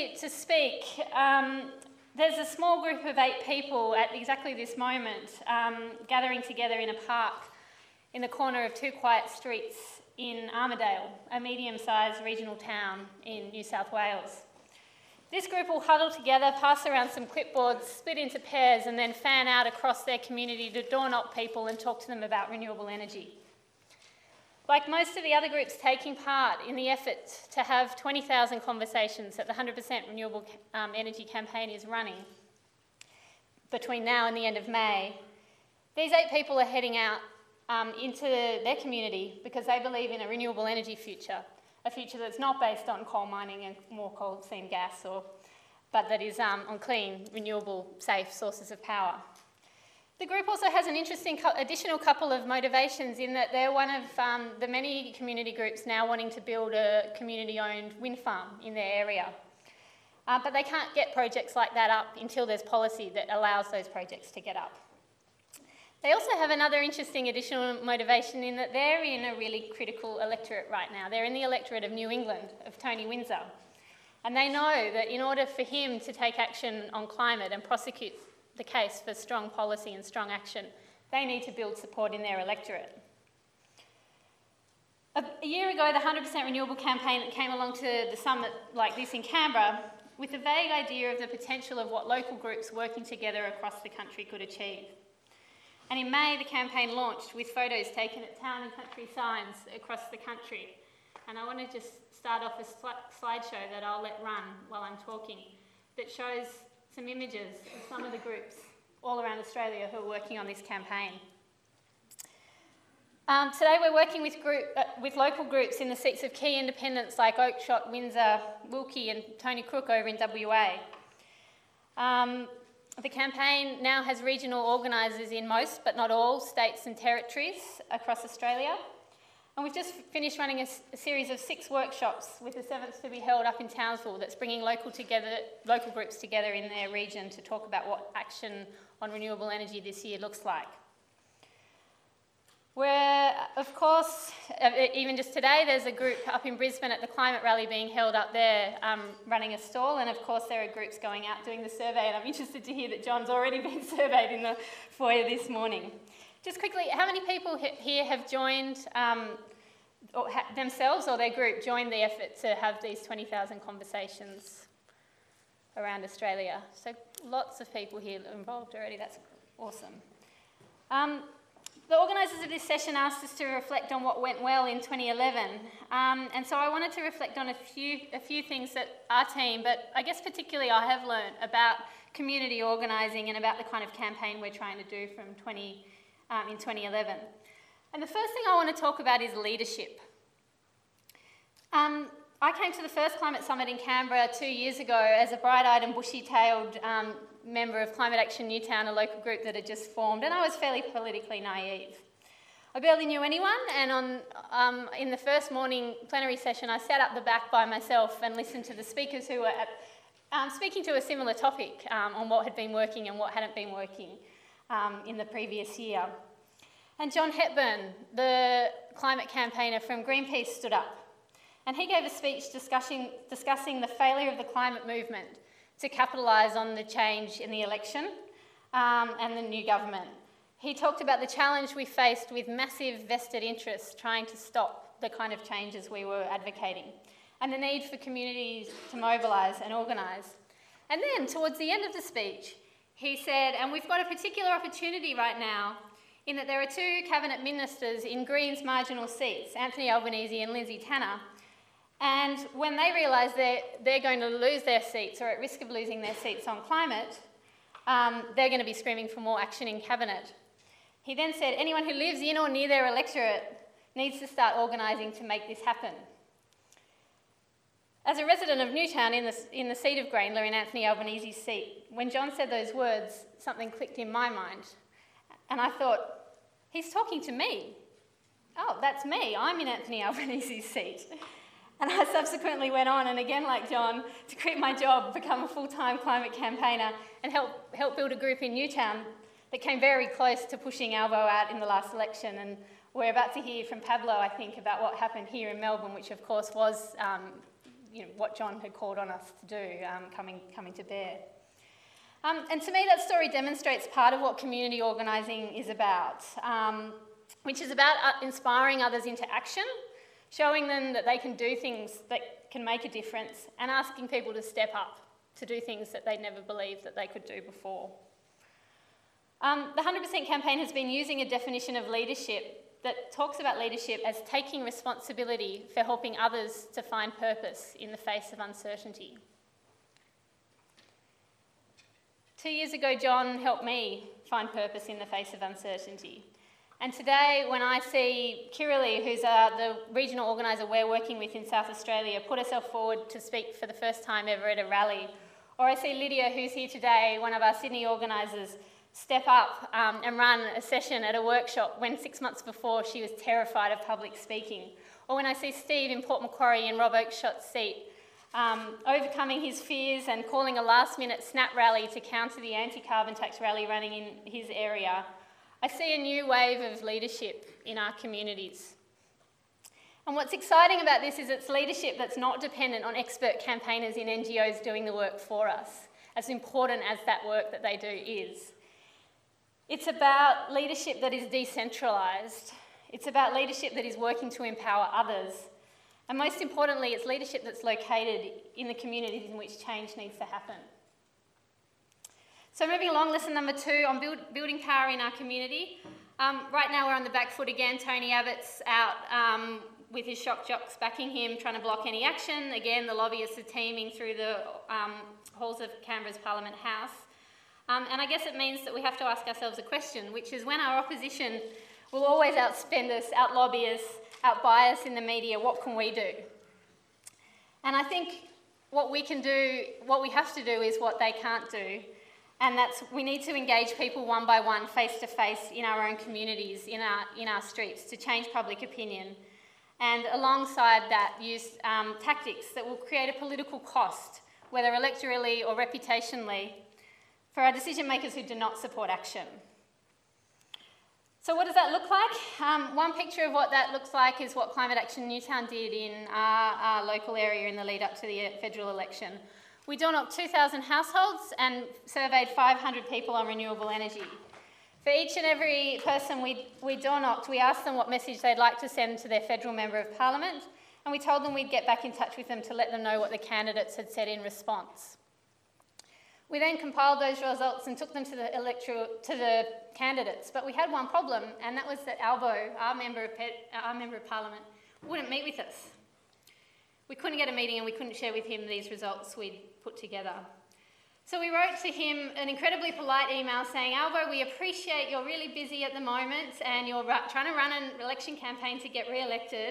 to speak. There's a small group of 8 people at exactly this moment gathering together in a park in the corner of 2 quiet streets in Armidale, a medium-sized regional town in New South Wales. This group will huddle together, pass around some clipboards, split into pairs, and then fan out across their community to door knock people and talk to them about renewable energy. Like most of the other groups taking part in the effort to have 20,000 conversations that the 100% Renewable Energy Campaign is running between now and the end of May, these 8 people are heading out into their community because they believe in a renewable energy future, a future that's not based on coal mining and more coal seam gas, but that is on clean, renewable, safe sources of power. The group also has an interesting additional couple of motivations in that they're one of the many community groups now wanting to build a community-owned wind farm in their area. But they can't get projects like that up until there's policy that allows those projects to get up. They also have another interesting additional motivation in that they're in a really critical electorate right now. They're in the electorate of New England, of Tony Windsor. And they know that in order for him to take action on climate and prosecute the case for strong policy and strong action, they need to build support in their electorate. A year ago, the 100% Renewable Campaign came along to the summit like this in Canberra with a vague idea of the potential of what local groups working together across the country could achieve. And in May, the campaign launched with photos taken at town and country signs across the country. And I want to just start off a slideshow that I'll let run while I'm talking that shows some images of some of the groups all around Australia who are working on this campaign. Today we're working with local groups in the seats of key independents like Oakeshott, Windsor, Wilkie and Tony Crook over in WA. The campaign now has regional organisers in most, but not all, states and territories across Australia. And we've just finished running a series of 6 workshops, with the 7th to be held up in Townsville, that's bringing local groups together in their region to talk about what action on renewable energy this year looks like. Where, of course, even just today, there's a group up in Brisbane at the climate rally being held up there, running a stall, and of course there are groups going out doing the survey, and I'm interested to hear that John's already been surveyed in the foyer this morning. Just quickly, how many people here have joined themselves or their group joined the effort to have these 20,000 conversations around Australia? So lots of people here involved already, that's awesome. The organisers of this session asked us to reflect on what went well in 2011, and so I wanted to reflect on a few things that our team, but I guess particularly I have learned about community organising and about the kind of campaign we're trying to do in 2011. And the first thing I want to talk about is leadership. I came to the first Climate Summit in Canberra 2 years ago as a bright-eyed and bushy-tailed member of Climate Action Newtown, a local group that had just formed, and I was fairly politically naive. I barely knew anyone, and in the first morning plenary session, I sat up the back by myself and listened to the speakers who were speaking to a similar topic on what had been working and what hadn't been working in the previous year. And John Hepburn, the climate campaigner from Greenpeace, stood up, and he gave a speech discussing the failure of the climate movement to capitalise on the change in the election and the new government. He talked about the challenge we faced with massive vested interests trying to stop the kind of changes we were advocating, and the need for communities to mobilise and organise. And then, towards the end of the speech, he said, and we've got a particular opportunity right now in that there are 2 cabinet ministers in Greens' marginal seats, Anthony Albanese and Lindsay Tanner, and when they realise they're going to lose their seats or at risk of losing their seats on climate, they're going to be screaming for more action in Cabinet. He then said, anyone who lives in or near their electorate needs to start organising to make this happen. As a resident of Newtown in the seat of Grainler, in Anthony Albanese's seat, when John said those words, something clicked in my mind. And I thought, he's talking to me. Oh, that's me. I'm in Anthony Albanese's seat. And I subsequently went on, and again like John, to quit my job, become a full-time climate campaigner, and help build a group in Newtown that came very close to pushing Albo out in the last election. And we're about to hear from Pablo, I think, about what happened here in Melbourne, which of course was what John had called on us to do, coming to bear. And to me, that story demonstrates part of what community organising is about, which is about inspiring others into action, showing them that they can do things that can make a difference, and asking people to step up to do things that they never believed that they could do before. The 100% campaign has been using a definition of leadership that talks about leadership as taking responsibility for helping others to find purpose in the face of uncertainty. 2 years ago, John helped me find purpose in the face of uncertainty. And today, when I see Kiralee, who's the regional organiser we're working with in South Australia, put herself forward to speak for the first time ever at a rally, or I see Lydia, who's here today, one of our Sydney organisers, step up and run a session at a workshop when 6 months before she was terrified of public speaking, or when I see Steve in Port Macquarie in Rob Oakeshot's seat, overcoming his fears and calling a last-minute snap rally to counter the anti-carbon tax rally running in his area, I see a new wave of leadership in our communities. And what's exciting about this is it's leadership that's not dependent on expert campaigners in NGOs doing the work for us, as important as that work that they do is. It's about leadership that is decentralised. It's about leadership that is working to empower others. And most importantly, it's leadership that's located in the communities in which change needs to happen. So moving along, lesson number 2 on building power in our community. Right now we're on the back foot again. Tony Abbott's out with his shock jocks backing him, trying to block any action. Again, the lobbyists are teeming through the halls of Canberra's Parliament House. And I guess it means that we have to ask ourselves a question, which is when our opposition will always outspend us, outlobby us, outbuy us in the media, what can we do? And I think what we can do, what we have to do is what they can't do. And that's, we need to engage people one by one, face to face, in our own communities, in our streets, to change public opinion. And alongside that, use tactics that will create a political cost, whether electorally or reputationally, for our decision makers who do not support action. So what does that look like? One picture of what that looks like is what Climate Action Newtown did in our local area in the lead up to the federal election. We door knocked 2,000 households and surveyed 500 people on renewable energy. For each and every person we door knocked, we asked them what message they'd like to send to their federal member of parliament, and we told them we'd get back in touch with them to let them know what the candidates had said in response. We then compiled those results and took them to the candidates, but we had one problem, and that was that Albo, our member of parliament, wouldn't meet with us. We couldn't get a meeting and we couldn't share with him these results we'd put together. So we wrote to him an incredibly polite email saying, Albo, we appreciate you're really busy at the moment and you're trying to run an election campaign to get re-elected,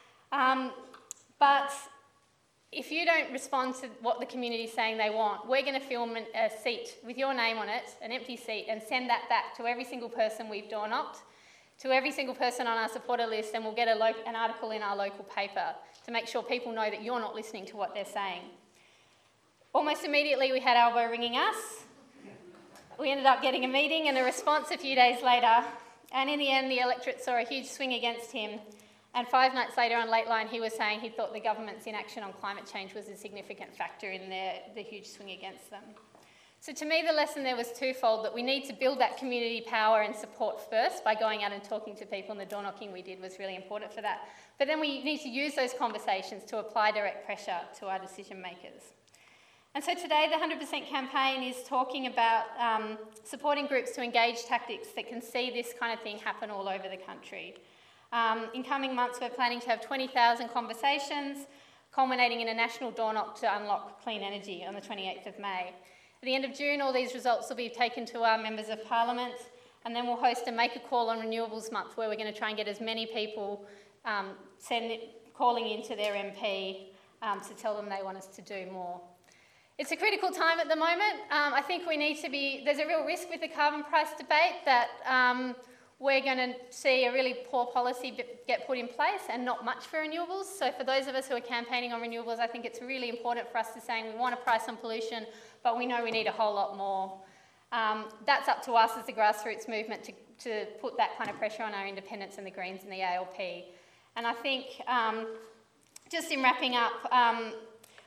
but if you don't respond to what the community is saying they want, we're going to film a seat with your name on it, an empty seat, and send that back to every single person we've door knocked, to every single person on our supporter list, and we'll get an article in our local paper to make sure people know that you're not listening to what they're saying. Almost immediately we had Albo ringing us. We ended up getting a meeting and a response a few days later, and in the end the electorate saw a huge swing against him, and 5 nights later on Lateline he was saying he thought the government's inaction on climate change was a significant factor in the huge swing against them. So to me the lesson there was twofold, that we need to build that community power and support first by going out and talking to people, and the door knocking we did was really important for that. But then we need to use those conversations to apply direct pressure to our decision makers. And so today the 100% campaign is talking about supporting groups to engage tactics that can see this kind of thing happen all over the country. In coming months we're planning to have 20,000 conversations, culminating in a national door knock to unlock clean energy on the 28th of May. At the end of June, all these results will be taken to our members of parliament, and then we'll host a Make a Call on Renewables Month, where we're going to try and get as many people calling into their MP to tell them they want us to do more. It's a critical time at the moment. I think we need to be, there's a real risk with the carbon price debate that we're going to see a really poor policy get put in place and not much for renewables. So for those of us who are campaigning on renewables, I think it's really important for us to say we want a price on pollution, but we know we need a whole lot more. That's up to us as the grassroots movement to put that kind of pressure on our independents and the Greens and the ALP. And I think, just in wrapping up,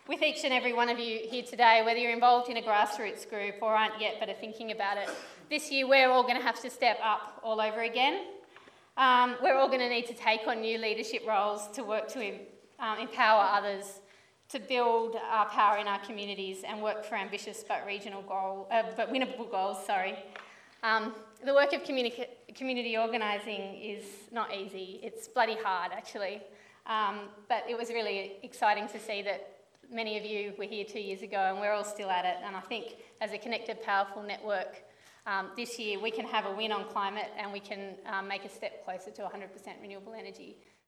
with each and every one of you here today, whether you're involved in a grassroots group or aren't yet but are thinking about it. This year we're all going to have to step up all over again. We're all going to need to take on new leadership roles to work to empower others, to build our power in our communities and work for ambitious but winnable goals. The work of community organising is not easy. It's bloody hard, actually. But it was really exciting to see that many of you were here 2 years ago and we're all still at it. And I think as a connected, powerful network, this year we can have a win on climate and we can make a step closer to 100% renewable energy.